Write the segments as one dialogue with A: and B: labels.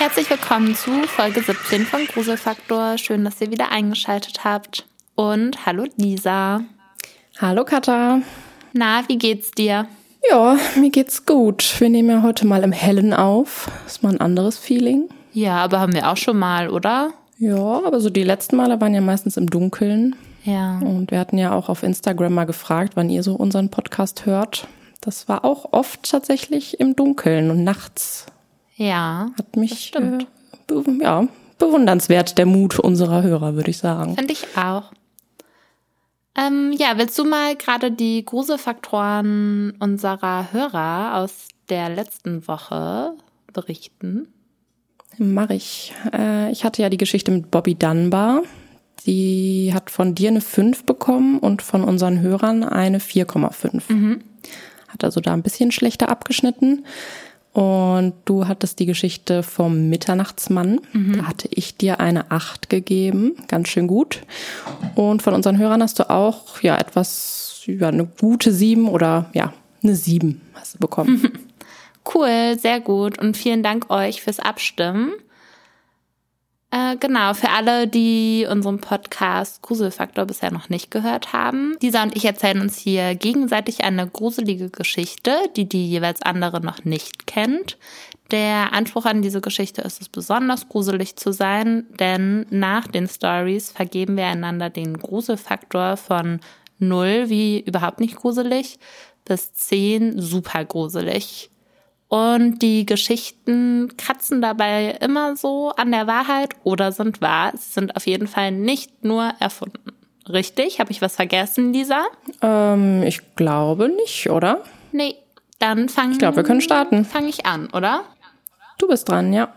A: Herzlich willkommen zu Folge 17 von Gruselfaktor. Schön, dass ihr wieder eingeschaltet habt. Und hallo Lisa.
B: Hallo Katha.
A: Na, wie geht's dir?
B: Ja, mir geht's gut. Wir nehmen ja heute mal im Hellen auf. Ist mal ein anderes Feeling.
A: Ja, aber haben wir auch schon mal, oder?
B: Ja, aber so die letzten Male waren ja meistens im Dunkeln.
A: Ja.
B: Und wir hatten ja auch auf Instagram mal gefragt, wann ihr so unseren Podcast hört. Das war auch oft tatsächlich im Dunkeln und nachts.
A: Ja,
B: hat mich bewundernswert, der Mut unserer Hörer, würde ich sagen.
A: Finde ich auch. Willst du mal gerade die Gruselfaktoren unserer Hörer aus der letzten Woche berichten?
B: Mach ich. Ich hatte ja die Geschichte mit Bobby Dunbar. Die hat von dir eine 5 bekommen und von unseren Hörern eine 4,5. Hat also da ein bisschen schlechter abgeschnitten. Und du hattest die Geschichte vom Mitternachtsmann. Da hatte ich dir eine 8 gegeben. Ganz schön gut. Und von unseren Hörern hast du auch eine gute 7 oder eine 7 hast du bekommen.
A: Cool, sehr gut. Und vielen Dank euch fürs Abstimmen. Genau, für alle, die unseren Podcast Gruselfaktor bisher noch nicht gehört haben. Lisa und ich erzählen uns hier gegenseitig eine gruselige Geschichte, die jeweils andere noch nicht kennt. Der Anspruch an diese Geschichte ist es, besonders gruselig zu sein, denn nach den Stories vergeben wir einander den Gruselfaktor von 0, wie überhaupt nicht gruselig, bis 10, super gruselig. Und die Geschichten kratzen dabei immer so an der Wahrheit oder sind wahr. Sie sind auf jeden Fall nicht nur erfunden. Richtig? Habe ich was vergessen, Lisa?
B: Ich glaube nicht, oder?
A: Nee, dann
B: Ich glaube, wir können starten.
A: Fange ich an, oder?
B: Du bist dran, ja.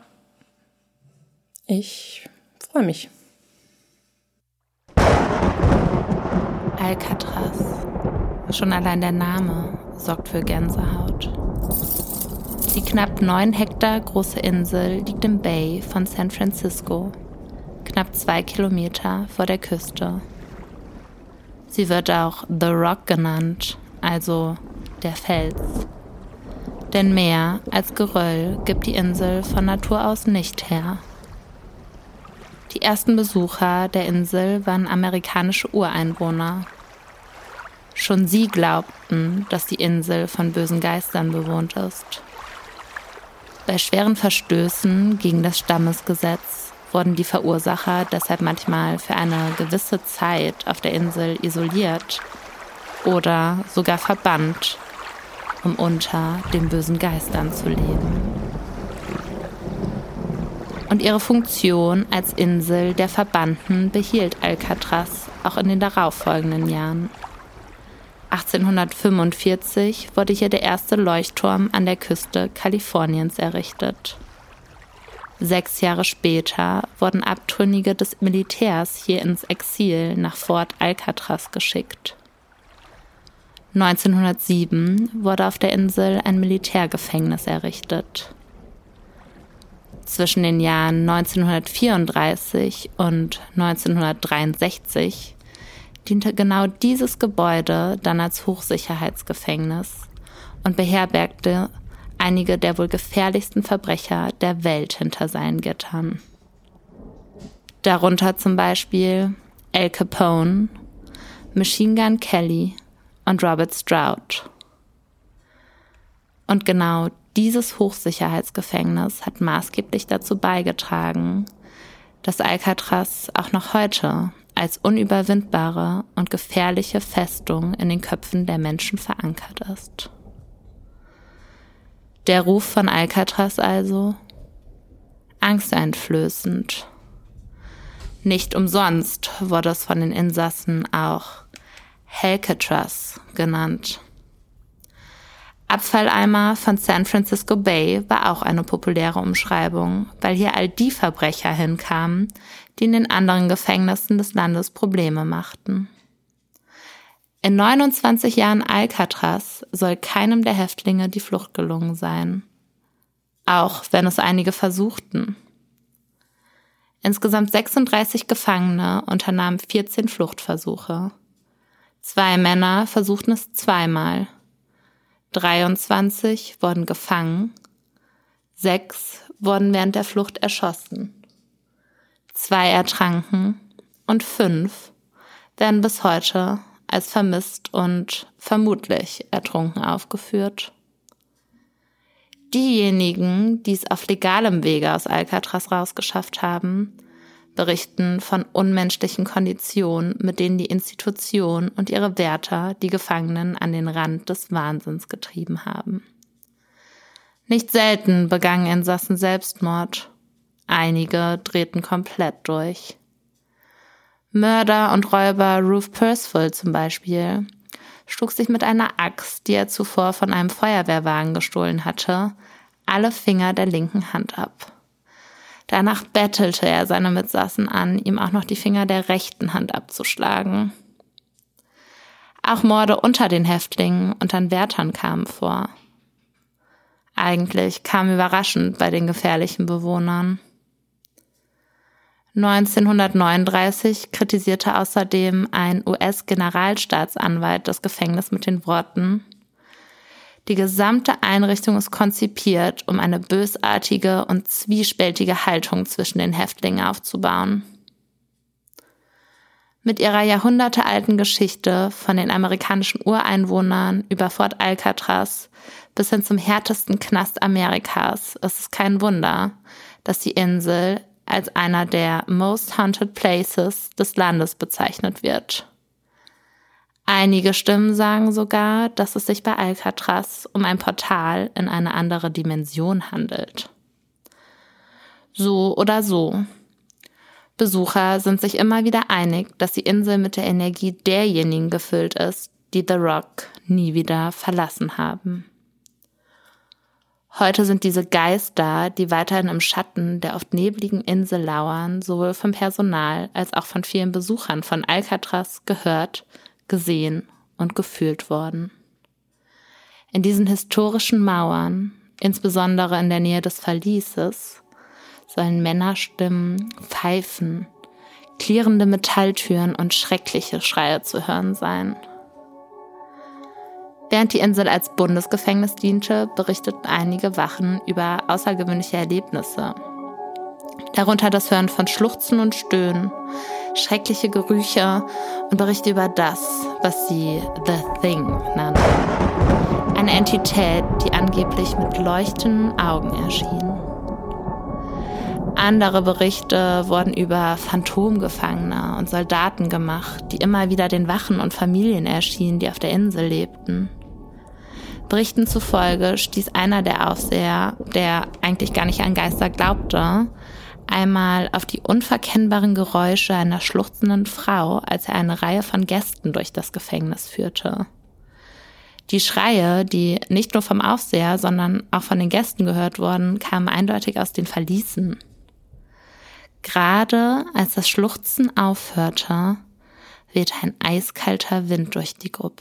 B: Ich freue mich.
A: Alcatraz. Schon allein der Name sorgt für Gänsehaut. Die knapp 9 Hektar große Insel liegt im Bay von San Francisco, knapp 2 Kilometer vor der Küste. Sie wird auch The Rock genannt, also der Fels. Denn mehr als Geröll gibt die Insel von Natur aus nicht her. Die ersten Besucher der Insel waren amerikanische Ureinwohner. Schon sie glaubten, dass die Insel von bösen Geistern bewohnt ist. Bei schweren Verstößen gegen das Stammesgesetz wurden die Verursacher deshalb manchmal für eine gewisse Zeit auf der Insel isoliert oder sogar verbannt, um unter den bösen Geistern zu leben. Und ihre Funktion als Insel der Verbannten behielt Alcatraz auch in den darauffolgenden Jahren. 1845 wurde hier der erste Leuchtturm an der Küste Kaliforniens errichtet. 6 Jahre später wurden Abtrünnige des Militärs hier ins Exil nach Fort Alcatraz geschickt. 1907 wurde auf der Insel ein Militärgefängnis errichtet. Zwischen den Jahren 1934 und 1963 diente genau dieses Gebäude dann als Hochsicherheitsgefängnis und beherbergte einige der wohl gefährlichsten Verbrecher der Welt hinter seinen Gittern. Darunter zum Beispiel Al Capone, Machine Gun Kelly und Robert Stroud. Und genau dieses Hochsicherheitsgefängnis hat maßgeblich dazu beigetragen, dass Alcatraz auch noch heute als unüberwindbare und gefährliche Festung in den Köpfen der Menschen verankert ist. Der Ruf von Alcatraz also angsteinflößend. Nicht umsonst wurde es von den Insassen auch Hellcatraz genannt. Abfalleimer von San Francisco Bay war auch eine populäre Umschreibung, weil hier all die Verbrecher hinkamen, die in den anderen Gefängnissen des Landes Probleme machten. In 29 Jahren Alcatraz soll keinem der Häftlinge die Flucht gelungen sein, auch wenn es einige versuchten. Insgesamt 36 Gefangene unternahmen 14 Fluchtversuche. 2 Männer versuchten es 2-mal. 23 wurden gefangen, 6 wurden während der Flucht erschossen. 2 ertranken und 5 werden bis heute als vermisst und vermutlich ertrunken aufgeführt. Diejenigen, die es auf legalem Wege aus Alcatraz rausgeschafft haben, berichten von unmenschlichen Konditionen, mit denen die Institution und ihre Wärter die Gefangenen an den Rand des Wahnsinns getrieben haben. Nicht selten begangen Insassen Selbstmord. Einige drehten komplett durch. Mörder und Räuber Ruth Percival zum Beispiel schlug sich mit einer Axt, die er zuvor von einem Feuerwehrwagen gestohlen hatte, alle Finger der linken Hand ab. Danach bettelte er seine Mitsassen an, ihm auch noch die Finger der rechten Hand abzuschlagen. Auch Morde unter den Häftlingen und an Wärtern kamen vor. Eigentlich kam überraschend bei den gefährlichen Bewohnern. 1939 kritisierte außerdem ein US-Generalstaatsanwalt das Gefängnis mit den Worten: Die gesamte Einrichtung ist konzipiert, um eine bösartige und zwiespältige Haltung zwischen den Häftlingen aufzubauen. Mit ihrer jahrhundertealten Geschichte von den amerikanischen Ureinwohnern über Fort Alcatraz bis hin zum härtesten Knast Amerikas ist es kein Wunder, dass die Insel als einer der most haunted places des Landes bezeichnet wird. Einige Stimmen sagen sogar, dass es sich bei Alcatraz um ein Portal in eine andere Dimension handelt. So oder so. Besucher sind sich immer wieder einig, dass die Insel mit der Energie derjenigen gefüllt ist, die The Rock nie wieder verlassen haben. Heute sind diese Geister, die weiterhin im Schatten der oft nebligen Insel lauern, sowohl vom Personal als auch von vielen Besuchern von Alcatraz gehört, gesehen und gefühlt worden. In diesen historischen Mauern, insbesondere in der Nähe des Verlieses, sollen Männerstimmen, Pfeifen, klirrende Metalltüren und schreckliche Schreie zu hören sein. Während die Insel als Bundesgefängnis diente, berichteten einige Wachen über außergewöhnliche Erlebnisse. Darunter das Hören von Schluchzen und Stöhnen, schreckliche Gerüche und Berichte über das, was sie The Thing nannten. Eine Entität, die angeblich mit leuchtenden Augen erschien. Andere Berichte wurden über Phantomgefangene und Soldaten gemacht, die immer wieder den Wachen und Familien erschienen, die auf der Insel lebten. Berichten zufolge stieß einer der Aufseher, der eigentlich gar nicht an Geister glaubte, einmal auf die unverkennbaren Geräusche einer schluchzenden Frau, als er eine Reihe von Gästen durch das Gefängnis führte. Die Schreie, die nicht nur vom Aufseher, sondern auch von den Gästen gehört wurden, kamen eindeutig aus den Verließen. Gerade als das Schluchzen aufhörte, wehte ein eiskalter Wind durch die Gruppe.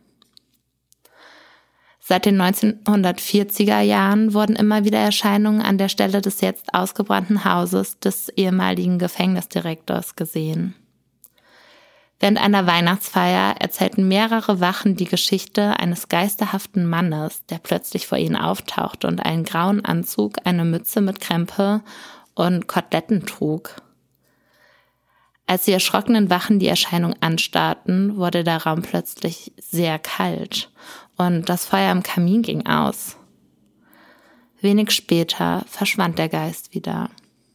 A: Seit den 1940er Jahren wurden immer wieder Erscheinungen an der Stelle des jetzt ausgebrannten Hauses des ehemaligen Gefängnisdirektors gesehen. Während einer Weihnachtsfeier erzählten mehrere Wachen die Geschichte eines geisterhaften Mannes, der plötzlich vor ihnen auftauchte und einen grauen Anzug, eine Mütze mit Krempe und Koteletten trug. Als die erschrockenen Wachen die Erscheinung anstarrten, wurde der Raum plötzlich sehr kalt und das Feuer im Kamin ging aus. Wenig später verschwand der Geist wieder.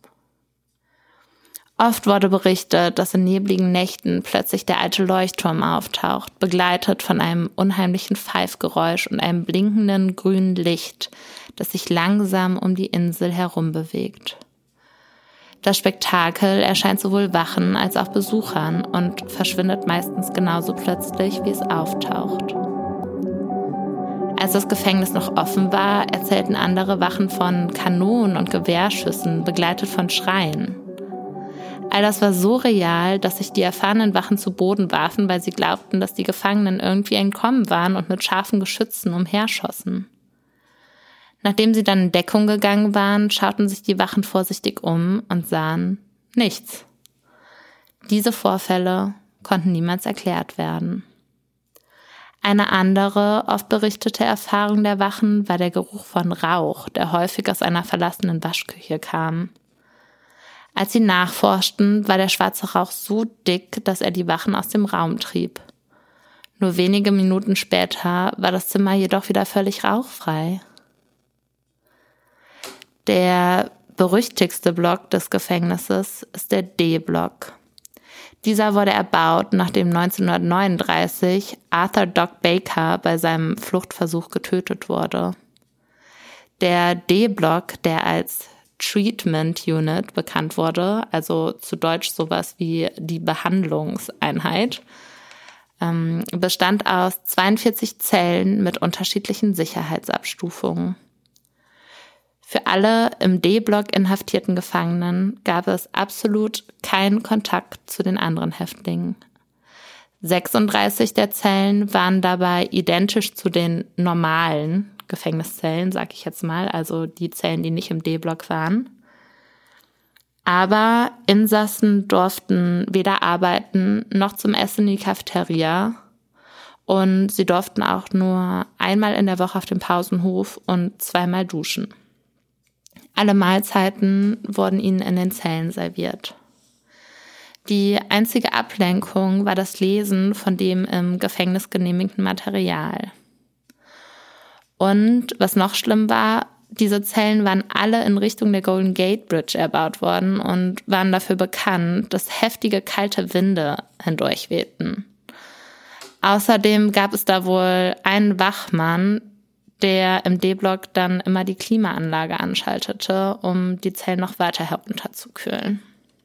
A: Oft wurde berichtet, dass in nebligen Nächten plötzlich der alte Leuchtturm auftaucht, begleitet von einem unheimlichen Pfeifgeräusch und einem blinkenden grünen Licht, das sich langsam um die Insel herum bewegt. Das Spektakel erscheint sowohl Wachen als auch Besuchern und verschwindet meistens genauso plötzlich, wie es auftaucht. Als das Gefängnis noch offen war, erzählten andere Wachen von Kanonen und Gewehrschüssen, begleitet von Schreien. All das war so real, dass sich die erfahrenen Wachen zu Boden warfen, weil sie glaubten, dass die Gefangenen irgendwie entkommen waren und mit scharfen Geschützen umherschossen. Nachdem sie dann in Deckung gegangen waren, schauten sich die Wachen vorsichtig um und sahen nichts. Diese Vorfälle konnten niemals erklärt werden. Eine andere, oft berichtete Erfahrung der Wachen war der Geruch von Rauch, der häufig aus einer verlassenen Waschküche kam. Als sie nachforschten, war der schwarze Rauch so dick, dass er die Wachen aus dem Raum trieb. Nur wenige Minuten später war das Zimmer jedoch wieder völlig rauchfrei. Der berüchtigste Block des Gefängnisses ist der D-Block. Dieser wurde erbaut, nachdem 1939 Arthur Doc Baker bei seinem Fluchtversuch getötet wurde. Der D-Block, der als Treatment Unit bekannt wurde, also zu Deutsch sowas wie die Behandlungseinheit, bestand aus 42 Zellen mit unterschiedlichen Sicherheitsabstufungen. Für alle im D-Block inhaftierten Gefangenen gab es absolut keinen Kontakt zu den anderen Häftlingen. 36 der Zellen waren dabei identisch zu den normalen Gefängniszellen, sag ich jetzt mal, also die Zellen, die nicht im D-Block waren. Aber Insassen durften weder arbeiten noch zum Essen in die Cafeteria und sie durften auch nur einmal in der Woche auf dem Pausenhof und zweimal duschen. Alle Mahlzeiten wurden ihnen in den Zellen serviert. Die einzige Ablenkung war das Lesen von dem im Gefängnis genehmigten Material. Und was noch schlimm war, diese Zellen waren alle in Richtung der Golden Gate Bridge erbaut worden und waren dafür bekannt, dass heftige kalte Winde hindurchwehten. Außerdem gab es da wohl einen Wachmann, der im D-Block dann immer die Klimaanlage anschaltete, um die Zellen noch weiter herunterzukühlen.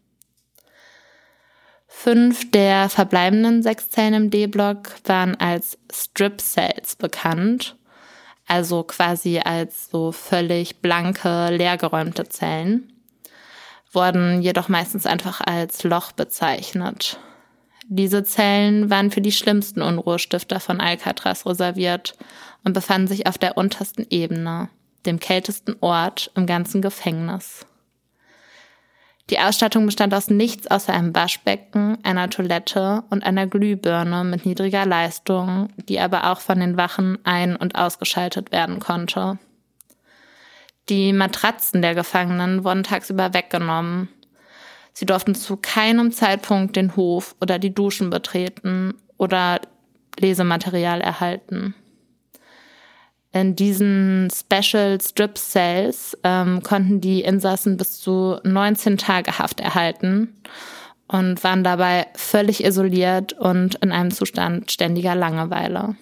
A: 5 der verbleibenden 6 Zellen im D-Block waren als Strip Cells bekannt, also quasi als so völlig blanke, leergeräumte Zellen, wurden jedoch meistens einfach als Loch bezeichnet. Diese Zellen waren für die schlimmsten Unruhestifter von Alcatraz reserviert und befanden sich auf der untersten Ebene, dem kältesten Ort im ganzen Gefängnis. Die Ausstattung bestand aus nichts außer einem Waschbecken, einer Toilette und einer Glühbirne mit niedriger Leistung, die aber auch von den Wachen ein- und ausgeschaltet werden konnte. Die Matratzen der Gefangenen wurden tagsüber weggenommen. Sie durften zu keinem Zeitpunkt den Hof oder die Duschen betreten oder Lesematerial erhalten. In diesen Special Strip Cells konnten die Insassen bis zu 19 Tage Haft erhalten und waren dabei völlig isoliert und in einem Zustand ständiger Langeweile.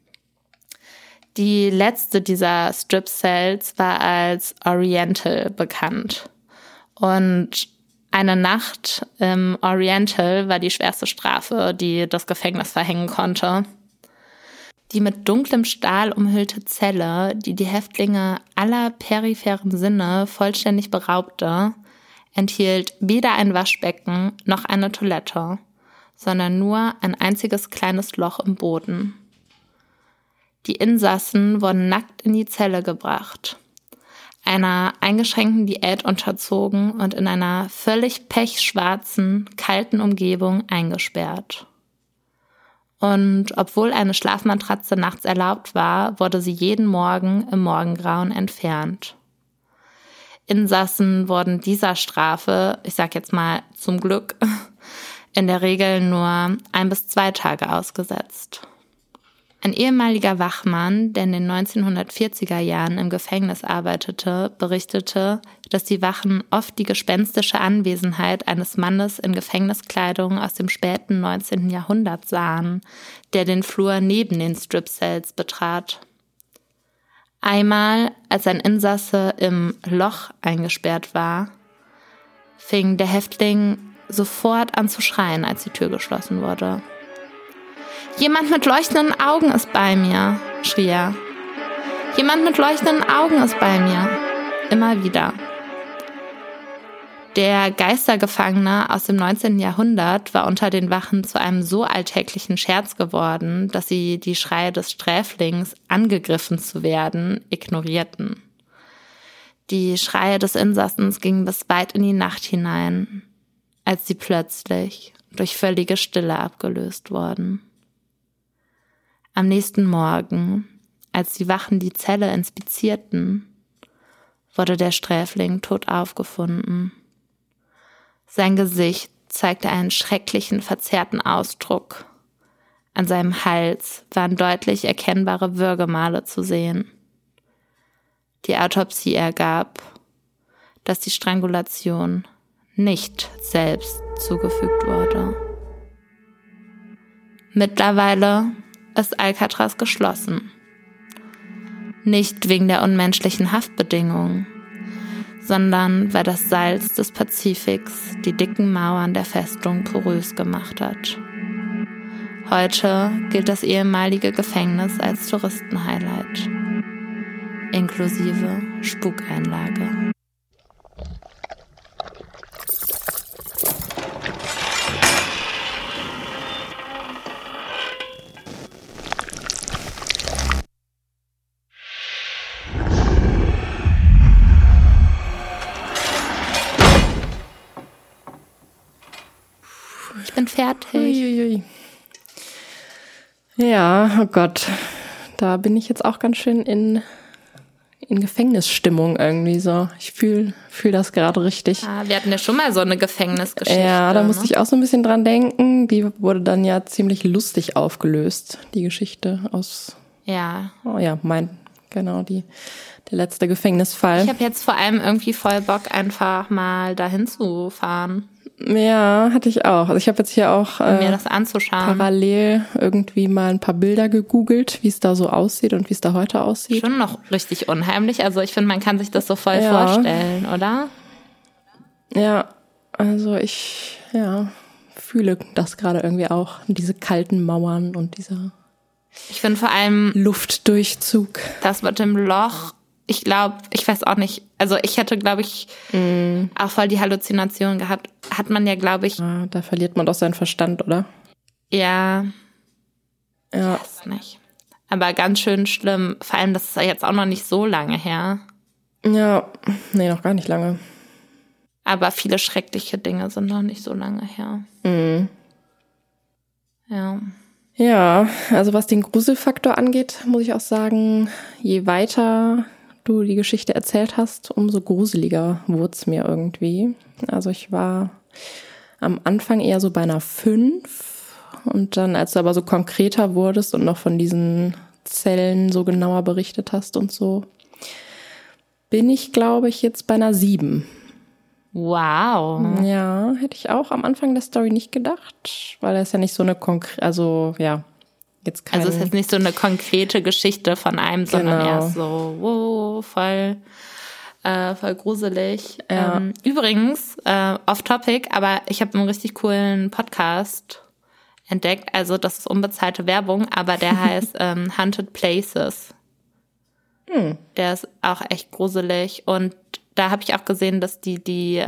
A: Die letzte dieser Strip Cells war als Oriental bekannt. Und eine Nacht im Oriental war die schwerste Strafe, die das Gefängnis verhängen konnte. Die mit dunklem Stahl umhüllte Zelle, die die Häftlinge aller peripheren Sinne vollständig beraubte, enthielt weder ein Waschbecken noch eine Toilette, sondern nur ein einziges kleines Loch im Boden. Die Insassen wurden nackt in die Zelle gebracht, einer eingeschränkten Diät unterzogen und in einer völlig pechschwarzen, kalten Umgebung eingesperrt. Und obwohl eine Schlafmatratze nachts erlaubt war, wurde sie jeden Morgen im Morgengrauen entfernt. Insassen wurden dieser Strafe, ich sag jetzt mal zum Glück, in der Regel nur 1 bis 2 Tage ausgesetzt. Ein ehemaliger Wachmann, der in den 1940er Jahren im Gefängnis arbeitete, berichtete, dass die Wachen oft die gespenstische Anwesenheit eines Mannes in Gefängniskleidung aus dem späten 19. Jahrhundert sahen, der den Flur neben den Strip-Cells betrat. Einmal, als ein Insasse im Loch eingesperrt war, fing der Häftling sofort an zu schreien, als die Tür geschlossen wurde. »Jemand mit leuchtenden Augen ist bei mir«, schrie er. »Jemand mit leuchtenden Augen ist bei mir.« Immer wieder. Der Geistergefangene aus dem 19. Jahrhundert war unter den Wachen zu einem so alltäglichen Scherz geworden, dass sie die Schreie des Sträflings, angegriffen zu werden, ignorierten. Die Schreie des Insassens gingen bis weit in die Nacht hinein, als sie plötzlich durch völlige Stille abgelöst wurden. Am nächsten Morgen, als die Wachen die Zelle inspizierten, wurde der Sträfling tot aufgefunden. Sein Gesicht zeigte einen schrecklichen, verzerrten Ausdruck. An seinem Hals waren deutlich erkennbare Würgemale zu sehen. Die Autopsie ergab, dass die Strangulation nicht selbst zugefügt wurde. Mittlerweile ist Alcatraz geschlossen. Nicht wegen der unmenschlichen Haftbedingungen, sondern weil das Salz des Pazifiks die dicken Mauern der Festung porös gemacht hat. Heute gilt das ehemalige Gefängnis als Touristenhighlight, inklusive Spukeinlage. Ich bin fertig.
B: Uiuiui. Ja, oh Gott. Da bin ich jetzt auch ganz schön in Gefängnisstimmung irgendwie so. Ich fühl das gerade richtig.
A: Ja, wir hatten ja schon mal so eine Gefängnisgeschichte.
B: Ja, da musste ich auch so ein bisschen dran denken. Die wurde dann ja ziemlich lustig aufgelöst, die Geschichte aus...
A: Ja.
B: Oh ja, der letzte Gefängnisfall.
A: Ich habe jetzt vor allem irgendwie voll Bock, einfach mal dahin zu fahren.
B: Ja, hatte ich auch. Also ich habe jetzt hier auch
A: mir das anzuschauen.
B: Parallel irgendwie mal ein paar Bilder gegoogelt, wie es da so aussieht und wie es da heute aussieht.
A: Schon noch richtig unheimlich. Also ich finde, man kann sich das so voll vorstellen, oder?
B: Ja, also ich fühle das gerade irgendwie auch. Diese kalten Mauern und dieser
A: Ich finde vor allem
B: Luftdurchzug.
A: Das mit dem Loch, ich glaube, ich weiß auch nicht, also ich hätte, glaube ich, auch voll die Halluzination gehabt. Hat man ja, glaube ich.
B: Ja, da verliert man doch seinen Verstand, oder?
A: Ja. Ich weiß nicht. Aber ganz schön schlimm. Vor allem, das ist ja jetzt auch noch nicht so lange her.
B: Ja, nee, noch gar nicht lange.
A: Aber viele schreckliche Dinge sind noch nicht so lange her.
B: Mhm.
A: Ja.
B: Ja, also was den Gruselfaktor angeht, muss ich auch sagen, je weiter du die Geschichte erzählt hast, umso gruseliger wurde es mir irgendwie. Also ich war am Anfang eher so bei einer 5 und dann, als du aber so konkreter wurdest und noch von diesen Zellen so genauer berichtet hast und so, bin ich, glaube ich, jetzt bei einer 7.
A: Wow.
B: Ja, hätte ich auch am Anfang der Story nicht gedacht, weil das ja nicht so eine jetzt kein...
A: Also es ist jetzt nicht so eine konkrete Geschichte von einem, sondern erst so, wow, voll gruselig.
B: Ja.
A: Übrigens, off-topic, aber ich habe einen richtig coolen Podcast entdeckt. Also das ist unbezahlte Werbung, aber der heißt Haunted Places. Der ist auch echt gruselig. Und da habe ich auch gesehen, dass die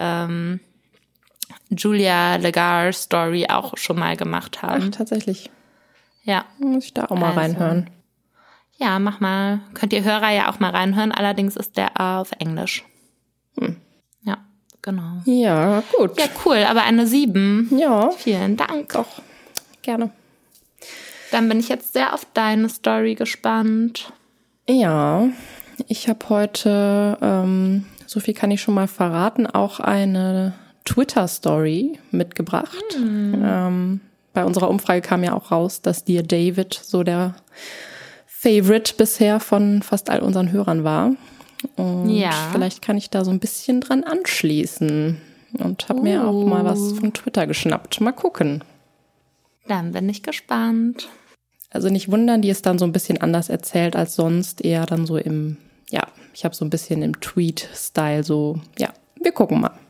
A: Julia Legar-Story auch schon mal gemacht haben.
B: Ach, tatsächlich.
A: Ja.
B: Muss ich da auch mal reinhören.
A: Ja, mach mal. Könnt ihr Hörer ja auch mal reinhören. Allerdings ist der auf Englisch. Ja, genau.
B: Ja, gut.
A: Ja, cool. Aber eine 7.
B: Ja.
A: Vielen Dank.
B: Doch, gerne.
A: Dann bin ich jetzt sehr auf deine Story gespannt.
B: Ja, ich habe heute, so viel kann ich schon mal verraten, auch eine Twitter-Story mitgebracht. Bei unserer Umfrage kam ja auch raus, dass Dear David so der Favorite bisher von fast all unseren Hörern war. Und vielleicht kann ich da so ein bisschen dran anschließen. Und habe mir auch mal was von Twitter geschnappt. Mal gucken.
A: Dann bin ich gespannt.
B: Also nicht wundern, die ist dann so ein bisschen anders erzählt als sonst. Eher dann so ich habe so ein bisschen im Tweet-Style so, wir gucken mal.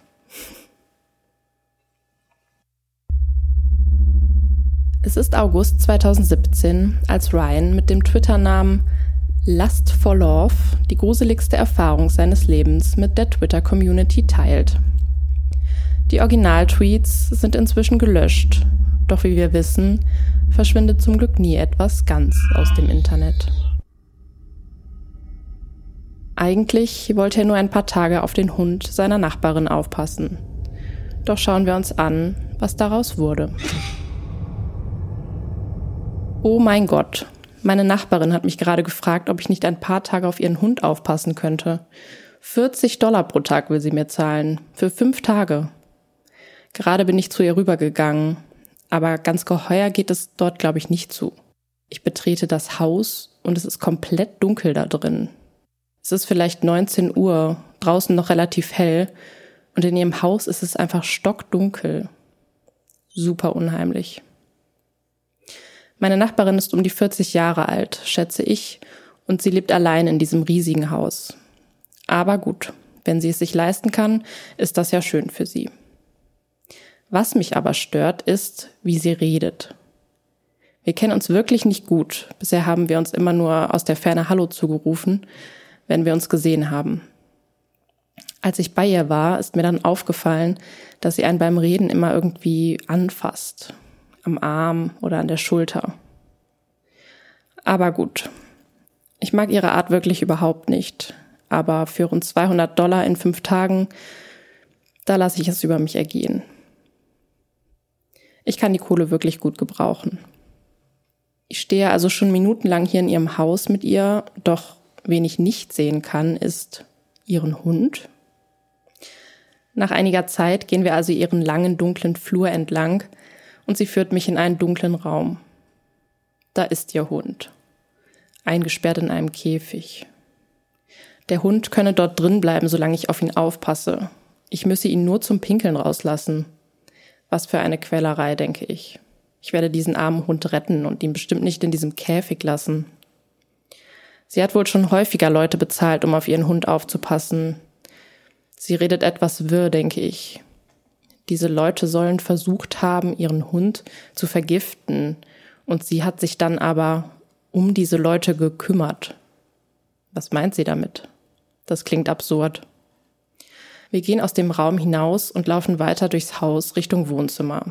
B: Es ist August 2017, als Ryan mit dem Twitter-Namen Lust for Love die gruseligste Erfahrung seines Lebens mit der Twitter-Community teilt. Die Original-Tweets sind inzwischen gelöscht, doch wie wir wissen, verschwindet zum Glück nie etwas ganz aus dem Internet. Eigentlich wollte er nur ein paar Tage auf den Hund seiner Nachbarin aufpassen. Doch schauen wir uns an, was daraus wurde. Oh mein Gott, Meine Nachbarin hat mich gerade gefragt, ob ich nicht ein paar Tage auf ihren Hund aufpassen könnte. $40 pro Tag will sie mir zahlen. Für 5 Tage. Gerade bin ich zu ihr rübergegangen. Aber ganz geheuer geht es dort, glaube ich, nicht zu. Ich betrete das Haus und es ist komplett dunkel da drin. Es ist vielleicht 19 Uhr, draußen noch relativ hell und in ihrem Haus ist es einfach stockdunkel. Super unheimlich. Meine Nachbarin ist um die 40 Jahre alt, schätze ich, und sie lebt allein in diesem riesigen Haus. Aber gut, wenn sie es sich leisten kann, ist das ja schön für sie. Was mich aber stört, ist, wie sie redet. Wir kennen uns wirklich nicht gut. Bisher haben wir uns immer nur aus der Ferne Hallo zugerufen, wenn wir uns gesehen haben. Als ich bei ihr war, ist mir dann aufgefallen, dass sie einen beim Reden immer irgendwie anfasst. Am Arm oder an der Schulter. Aber gut. Ich mag ihre Art wirklich überhaupt nicht. Aber für rund $200 in 5 Tagen, da lasse ich es über mich ergehen. Ich kann die Kohle wirklich gut gebrauchen. Ich stehe also schon minutenlang hier in ihrem Haus mit ihr, doch wen ich nicht sehen kann, ist ihren Hund. Nach einiger Zeit gehen wir also ihren langen, dunklen Flur entlang und sie führt mich in einen dunklen Raum. Da ist ihr Hund, eingesperrt in einem Käfig. Der Hund könne dort drin bleiben, solange ich auf ihn aufpasse. Ich müsse ihn nur zum Pinkeln rauslassen. Was für eine Quälerei, denke ich. Ich werde diesen armen Hund retten und ihn bestimmt nicht in diesem Käfig lassen. Sie hat wohl schon häufiger Leute bezahlt, um auf ihren Hund aufzupassen. Sie redet etwas wirr, denke ich. Diese Leute sollen versucht haben, ihren Hund zu vergiften, und sie hat sich dann aber um diese Leute gekümmert. Was meint sie damit? Das klingt absurd. Wir gehen aus dem Raum hinaus und laufen weiter durchs Haus Richtung Wohnzimmer.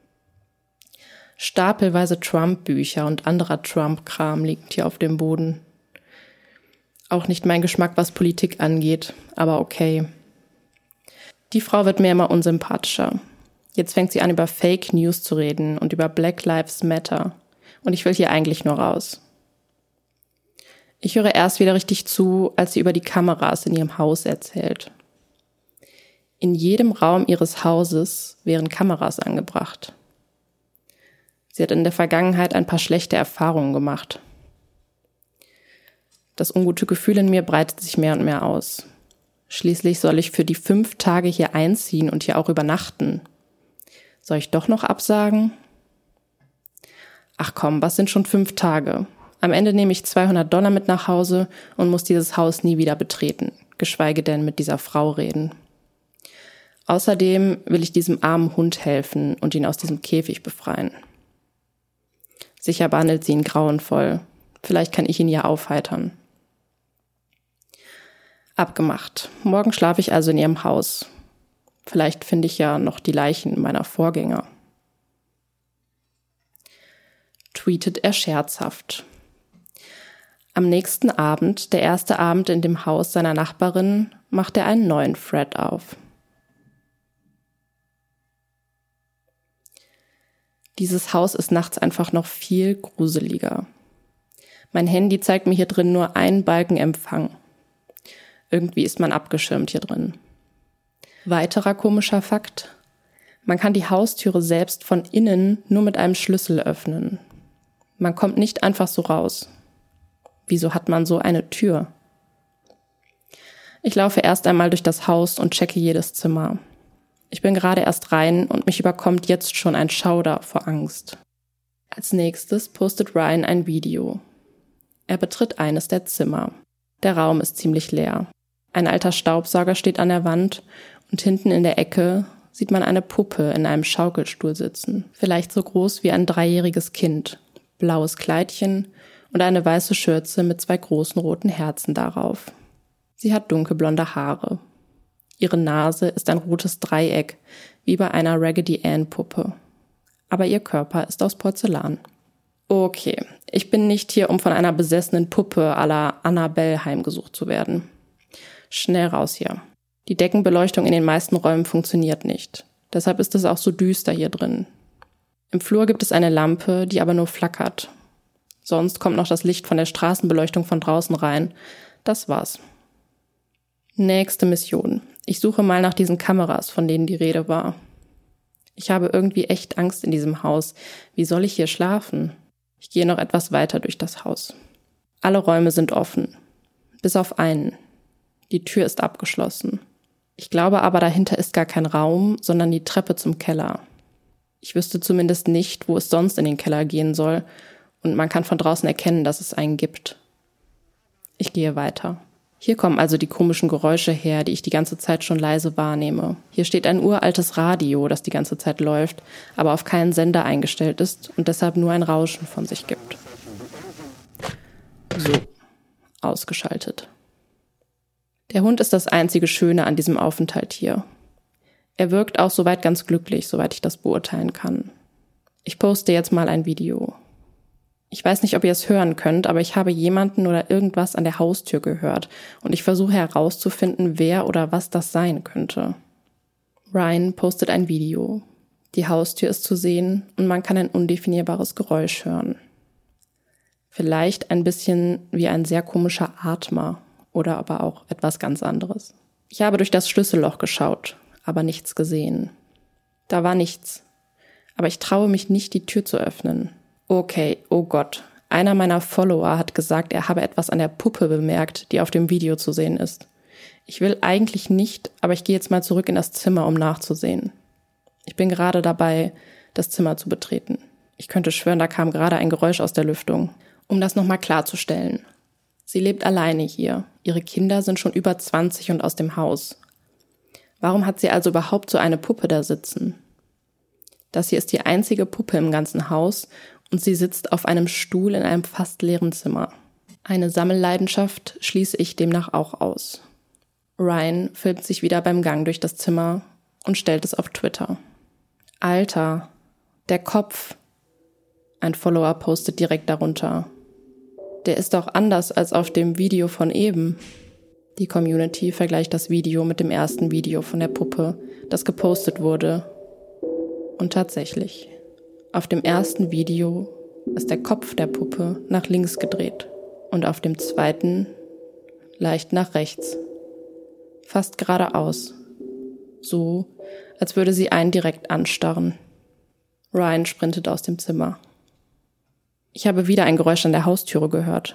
B: Stapelweise Trump-Bücher und anderer Trump-Kram liegt hier auf dem Boden. Auch nicht mein Geschmack, was Politik angeht, aber okay. Die Frau wird mir immer unsympathischer. Jetzt fängt sie an, über Fake News zu reden und über Black Lives Matter. Und ich will hier eigentlich nur raus. Ich höre erst wieder richtig zu, als sie über die Kameras in ihrem Haus erzählt. In jedem Raum ihres Hauses wären Kameras angebracht. Sie hat in der Vergangenheit ein paar schlechte Erfahrungen gemacht. Das ungute Gefühl in mir breitet sich mehr und mehr aus. Schließlich soll ich für die 5 Tage hier einziehen und hier auch übernachten. Soll ich doch noch absagen? Ach komm, was sind schon 5 Tage? Am Ende nehme ich $200 mit nach Hause und muss dieses Haus nie wieder betreten, geschweige denn mit dieser Frau reden. Außerdem will ich diesem armen Hund helfen und ihn aus diesem Käfig befreien. Sicher behandelt sie ihn grauenvoll. Vielleicht kann ich ihn ja aufheitern. Abgemacht. Morgen schlafe ich also in ihrem Haus. Vielleicht finde ich ja noch die Leichen meiner Vorgänger. Tweetet er scherzhaft. Am nächsten Abend, der erste Abend in dem Haus seiner Nachbarin, macht er einen neuen Thread auf. Dieses Haus ist nachts einfach noch viel gruseliger. Mein Handy zeigt mir hier drin nur einen Balken Empfang. Irgendwie ist man abgeschirmt hier drin. Weiterer komischer Fakt: Man kann die Haustüre selbst von innen nur mit einem Schlüssel öffnen. Man kommt nicht einfach so raus. Wieso hat man so eine Tür? Ich laufe erst einmal durch das Haus und checke jedes Zimmer. Ich bin gerade erst rein und mich überkommt jetzt schon ein Schauder vor Angst. Als nächstes postet Ryan ein Video. Er betritt eines der Zimmer. Der Raum ist ziemlich leer. Ein alter Staubsauger steht an der Wand und hinten in der Ecke sieht man eine Puppe in einem Schaukelstuhl sitzen. Vielleicht so groß wie ein 3-jähriges Kind. Blaues Kleidchen und eine weiße Schürze mit 2 großen roten Herzen darauf. Sie hat dunkelblonde Haare. Ihre Nase ist ein rotes Dreieck, wie bei einer Raggedy Ann-Puppe. Aber ihr Körper ist aus Porzellan. Okay, ich bin nicht hier, um von einer besessenen Puppe à la Annabelle heimgesucht zu werden. Schnell raus hier. Die Deckenbeleuchtung in den meisten Räumen funktioniert nicht. Deshalb ist es auch so düster hier drin. Im Flur gibt es eine Lampe, die aber nur flackert. Sonst kommt noch das Licht von der Straßenbeleuchtung von draußen rein. Das war's. Nächste Mission. Ich suche mal nach diesen Kameras, von denen die Rede war. Ich habe irgendwie echt Angst in diesem Haus. Wie soll ich hier schlafen? Ich gehe noch etwas weiter durch das Haus. Alle Räume sind offen. Bis auf einen. Die Tür ist abgeschlossen. Ich glaube aber, dahinter ist gar kein Raum, sondern die Treppe zum Keller. Ich wüsste zumindest nicht, wo es sonst in den Keller gehen soll, und man kann von draußen erkennen, dass es einen gibt. Ich gehe weiter. Hier kommen also die komischen Geräusche her, die ich die ganze Zeit schon leise wahrnehme. Hier steht ein uraltes Radio, das die ganze Zeit läuft, aber auf keinen Sender eingestellt ist und deshalb nur ein Rauschen von sich gibt. So, ausgeschaltet. Der Hund ist das einzige Schöne an diesem Aufenthalt hier. Er wirkt auch soweit ganz glücklich, soweit ich das beurteilen kann. Ich poste jetzt mal ein Video. Ich weiß nicht, ob ihr es hören könnt, aber ich habe jemanden oder irgendwas an der Haustür gehört und ich versuche herauszufinden, wer oder was das sein könnte. Ryan postet ein Video. Die Haustür ist zu sehen und man kann ein undefinierbares Geräusch hören. Vielleicht ein bisschen wie ein sehr komischer Atmer oder aber auch etwas ganz anderes. Ich habe durch das Schlüsselloch geschaut, aber nichts gesehen. Da war nichts. Aber ich traue mich nicht, die Tür zu öffnen. Okay, oh Gott. Einer meiner Follower hat gesagt, er habe etwas an der Puppe bemerkt, die auf dem Video zu sehen ist. Ich will eigentlich nicht, aber ich gehe jetzt mal zurück in das Zimmer, um nachzusehen. Ich bin gerade dabei, das Zimmer zu betreten. Ich könnte schwören, da kam gerade ein Geräusch aus der Lüftung. Um das nochmal klarzustellen. Sie lebt alleine hier. Ihre Kinder sind schon über 20 und aus dem Haus. Warum hat sie also überhaupt so eine Puppe da sitzen? Das hier ist die einzige Puppe im ganzen Haus und sie sitzt auf einem Stuhl in einem fast leeren Zimmer. Eine Sammelleidenschaft schließe ich demnach auch aus. Ryan filmt sich wieder beim Gang durch das Zimmer und stellt es auf Twitter. Alter, der Kopf. Ein Follower postet direkt darunter. Der ist doch anders als auf dem Video von eben. Die Community vergleicht das Video mit dem ersten Video von der Puppe, das gepostet wurde. Und tatsächlich, auf dem ersten Video ist der Kopf der Puppe nach links gedreht und auf dem zweiten leicht nach rechts. Fast geradeaus. So, als würde sie einen direkt anstarren. Ryan sprintet aus dem Zimmer. Ich habe wieder ein Geräusch an der Haustüre gehört.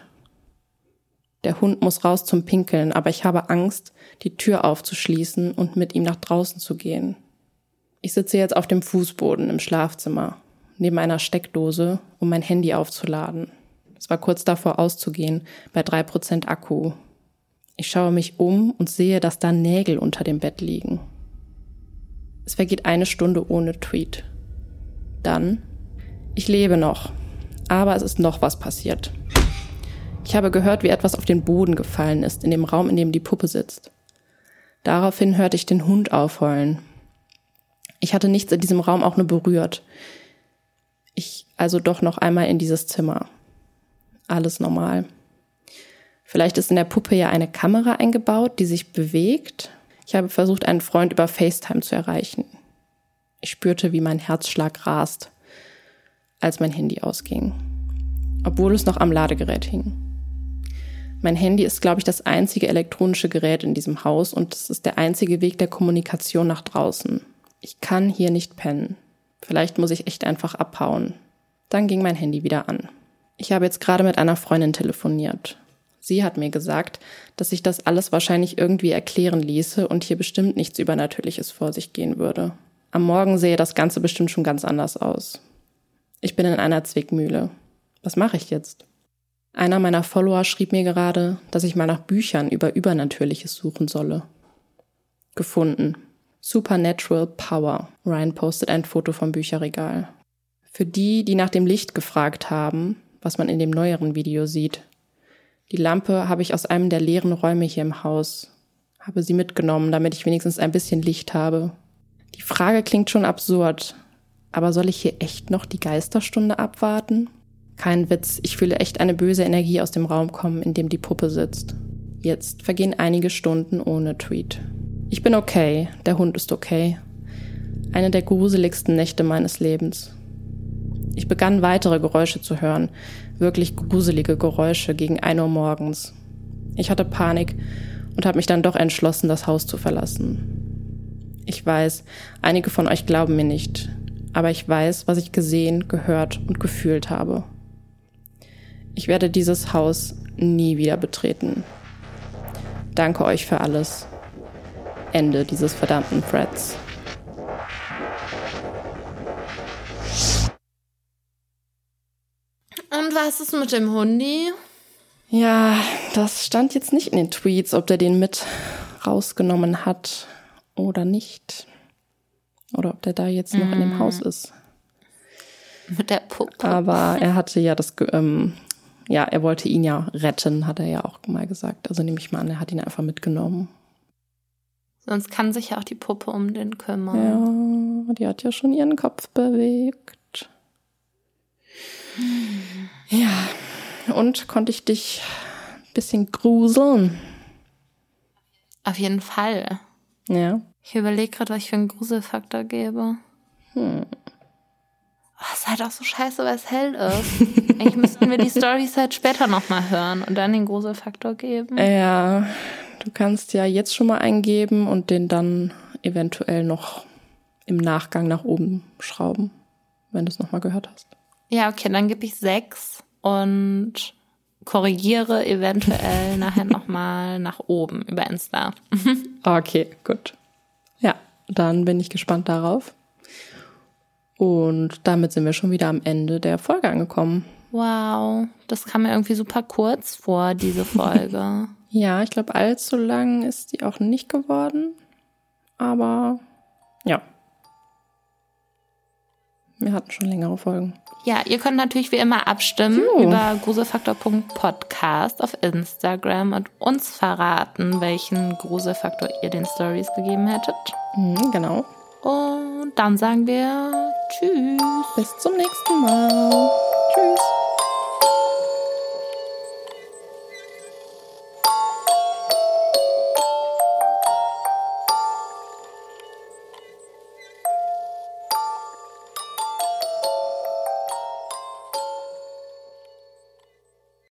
B: Der Hund muss raus zum Pinkeln, aber ich habe Angst, die Tür aufzuschließen und mit ihm nach draußen zu gehen. Ich sitze jetzt auf dem Fußboden im Schlafzimmer, neben einer Steckdose, um mein Handy aufzuladen. Es war kurz davor auszugehen, bei 3% Akku. Ich schaue mich um und sehe, dass da Nägel unter dem Bett liegen. Es vergeht 1 Stunde ohne Tweet. Dann, ich lebe noch. Aber es ist noch was passiert. Ich habe gehört, wie etwas auf den Boden gefallen ist, in dem Raum, in dem die Puppe sitzt. Daraufhin hörte ich den Hund aufheulen. Ich hatte nichts in diesem Raum auch nur berührt. Ich also doch noch einmal in dieses Zimmer. Alles normal. Vielleicht ist in der Puppe ja eine Kamera eingebaut, die sich bewegt. Ich habe versucht, einen Freund über FaceTime zu erreichen. Ich spürte, wie mein Herzschlag rast, als mein Handy ausging, obwohl es noch am Ladegerät hing. Mein Handy ist, glaube ich, das einzige elektronische Gerät in diesem Haus und es ist der einzige Weg der Kommunikation nach draußen. Ich kann hier nicht pennen. Vielleicht muss ich echt einfach abhauen. Dann ging mein Handy wieder an. Ich habe jetzt gerade mit einer Freundin telefoniert. Sie hat mir gesagt, dass sich das alles wahrscheinlich irgendwie erklären ließe und hier bestimmt nichts Übernatürliches vor sich gehen würde. Am Morgen sähe das Ganze bestimmt schon ganz anders aus. Ich bin in einer Zwickmühle. Was mache ich jetzt? Einer meiner Follower schrieb mir gerade, dass ich mal nach Büchern über Übernatürliches suchen solle. Gefunden. Supernatural Power. Ryan postet ein Foto vom Bücherregal. Für die, die nach dem Licht gefragt haben, was man in dem neueren Video sieht. Die Lampe habe ich aus einem der leeren Räume hier im Haus. Habe sie mitgenommen, damit ich wenigstens ein bisschen Licht habe. Die Frage klingt schon absurd. Aber soll ich hier echt noch die Geisterstunde abwarten? Kein Witz, ich fühle echt eine böse Energie aus dem Raum kommen, in dem die Puppe sitzt. Jetzt vergehen einige Stunden ohne Tweet. Ich bin okay, der Hund ist okay. Eine der gruseligsten Nächte meines Lebens. Ich begann weitere Geräusche zu hören, wirklich gruselige Geräusche gegen 1 Uhr morgens. Ich hatte Panik und habe mich dann doch entschlossen, das Haus zu verlassen. Ich weiß, einige von euch glauben mir nicht, aber ich weiß, was ich gesehen, gehört und gefühlt habe. Ich werde dieses Haus nie wieder betreten. Danke euch für alles. Ende dieses verdammten Threads.
A: Und was ist mit dem Hundi?
B: Ja, das stand jetzt nicht in den Tweets, ob der den mit rausgenommen hat oder nicht. Oder ob der da jetzt noch in dem Haus ist.
A: Mit der Puppe.
B: Aber er hatte ja er wollte ihn ja retten, hat er ja auch mal gesagt. Also nehme ich mal an, er hat ihn einfach mitgenommen.
A: Sonst kann sich ja auch die Puppe um den kümmern.
B: Ja, die hat ja schon ihren Kopf bewegt. Ja, und konnte ich dich ein bisschen gruseln?
A: Auf jeden Fall.
B: Ja.
A: Ich überlege gerade, was ich für einen Gruselfaktor gebe. Ist halt auch so scheiße, weil es hell ist. Eigentlich müssten wir die Storys halt später nochmal hören und dann den Gruselfaktor geben.
B: Ja, du kannst ja jetzt schon mal eingeben und den dann eventuell noch im Nachgang nach oben schrauben, wenn du es nochmal gehört hast.
A: Ja, okay, dann gebe ich 6 und korrigiere eventuell nachher nochmal nach oben über Insta.
B: Okay, gut. Ja, dann bin ich gespannt darauf. Und damit sind wir schon wieder am Ende der Folge angekommen.
A: Wow, das kam mir irgendwie super kurz vor, diese Folge.
B: Ja, ich glaube, allzu lang ist die auch nicht geworden. Aber ja, wir hatten schon längere Folgen.
A: Ja, ihr könnt natürlich wie immer abstimmen über gruselfaktor.podcast auf Instagram und uns verraten, welchen Gruselfaktor ihr den Stories gegeben hättet.
B: Genau.
A: Und dann sagen wir Tschüss.
B: Bis zum nächsten Mal.